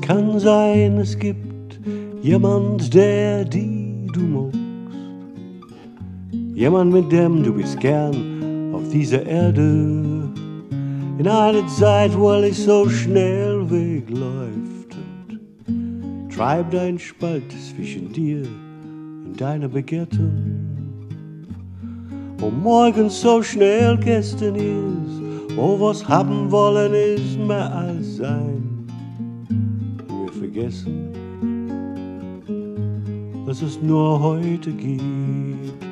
kann sein, es gibt jemand, der die du magst. Jemand, mit dem du bist gern auf dieser Erde. In einer Zeit, wo alles so schnell wegläuft und treibt ein Spalt zwischen dir und deiner Begehrten. Wo morgen so schnell gestern ist, wo was haben wollen ist mehr als sein. Und wir vergessen, dass es nur heute gibt.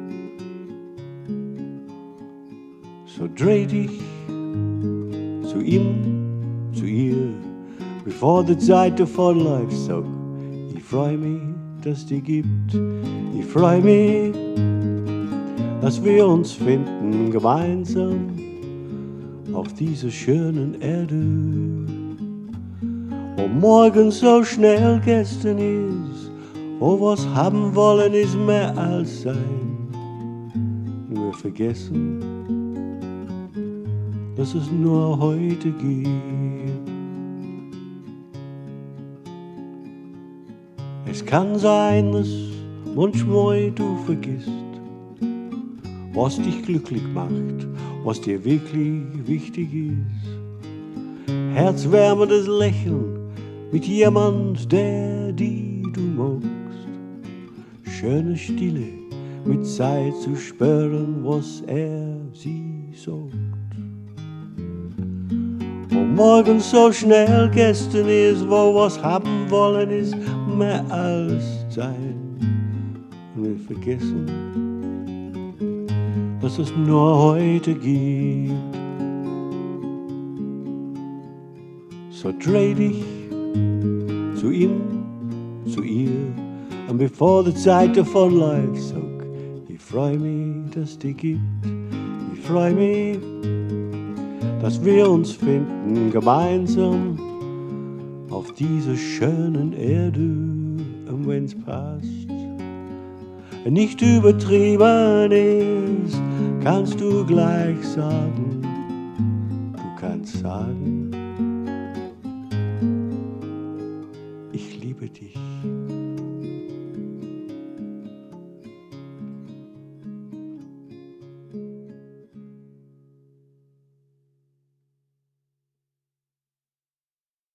So dreh dich zu ihm, zu ihr, bevor die Zeit davonläuft. So, ich freu mich, dass die gibt. Ich freu mich, dass wir uns finden gemeinsam auf dieser schönen Erde. Wo morgen so schnell gestern ist, wo was haben wollen ist mehr als sein. Und wir vergessen, dass es nur heute gibt. Es kann sein, dass manchmal du vergisst, was dich glücklich macht, was dir wirklich wichtig ist. Herzwärmendes Lächeln mit jemand, der die du magst. Schöne Stille mit Zeit zu spüren, was sie sagt. Wo morgen so schnell gestern ist, wo was haben wollen ist mehr als sein. Und wir vergessen, dass es nur heute gibt. So dreh dich zu ihm, zu ihr, und bevor die Zeit davonläuft, sag, ich freu mich, dass die gibt. Ich freu mich, dass wir uns finden gemeinsam auf dieser schönen Erde. Und wenn's passt, nicht übertrieben ist, kannst du gleich sagen, du kannst sagen, ich liebe dich.